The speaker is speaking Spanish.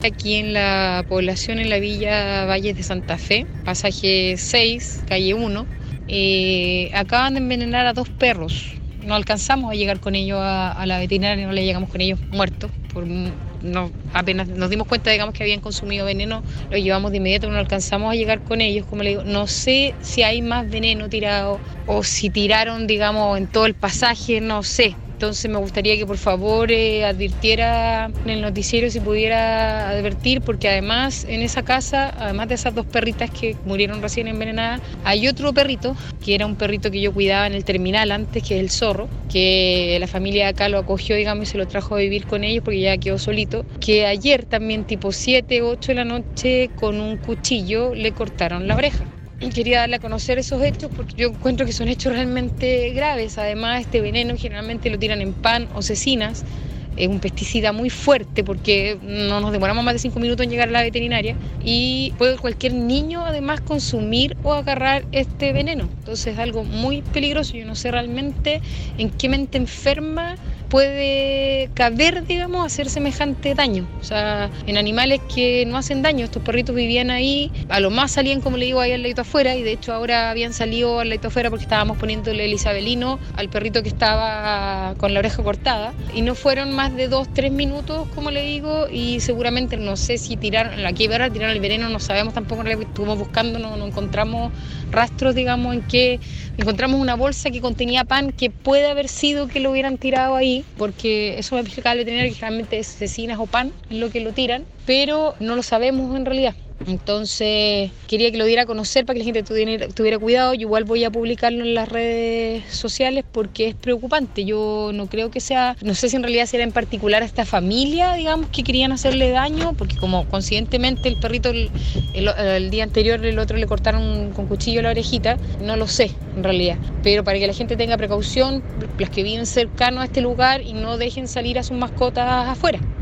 Aquí en la población, en la villa Valles de Santa Fe, pasaje 6, calle 1, acaban de envenenar a 2 perros. No alcanzamos a llegar con ellos a la veterinaria, no le llegamos con ellos muertos. No, apenas nos dimos cuenta, digamos, que habían consumido veneno, lo llevamos de inmediato, no alcanzamos a llegar con ellos. Como le digo, no sé si hay más veneno tirado o si tiraron, digamos, en todo el pasaje, no sé. Entonces me gustaría que por favor advirtiera en el noticiero si pudiera advertir, porque además en esa casa, además de esas 2 perritas que murieron recién envenenadas, hay otro perrito, que era un perrito que yo cuidaba en el terminal antes, que es el Zorro, que la familia de acá lo acogió, digamos, y se lo trajo a vivir con ellos porque ya quedó solito, que ayer también tipo 7, 8 de la noche con un cuchillo le cortaron la oreja. Quería darle a conocer esos hechos porque yo encuentro que son hechos realmente graves. Además, este veneno generalmente lo tiran en pan o cecinas. Es un pesticida muy fuerte porque no nos demoramos más de 5 minutos en llegar a la veterinaria y puede cualquier niño además consumir o agarrar este veneno. Entonces es algo muy peligroso. Yo no sé realmente en qué mente enferma puede caber, digamos, hacer semejante daño. O sea, en animales que no hacen daño. Estos perritos vivían ahí, a lo más salían, como le digo, ahí al ladito afuera, y de hecho ahora habían salido al ladito afuera porque estábamos poniéndole el isabelino al perrito que estaba con la oreja cortada, y no fueron más de 2-3 minutos, como le digo, y seguramente no sé si tiraron el veneno, no sabemos tampoco, estuvimos buscando, no encontramos rastros, digamos, en que encontramos una bolsa que contenía pan, que puede haber sido que lo hubieran tirado ahí, porque eso me explicaba el veterinario, que realmente es cecinas o pan en lo que lo tiran, pero no lo sabemos en realidad. Entonces quería que lo diera a conocer para que la gente tuviera cuidado. Yo igual voy a publicarlo en las redes sociales porque es preocupante. Yo no creo que sea, no sé si en realidad será en particular a esta familia, digamos, que querían hacerle daño, porque como coincidentemente el perrito el día anterior el otro le cortaron con cuchillo la orejita, no lo sé en realidad, pero para que la gente tenga precaución, las que viven cercano a este lugar, y no dejen salir a sus mascotas afuera.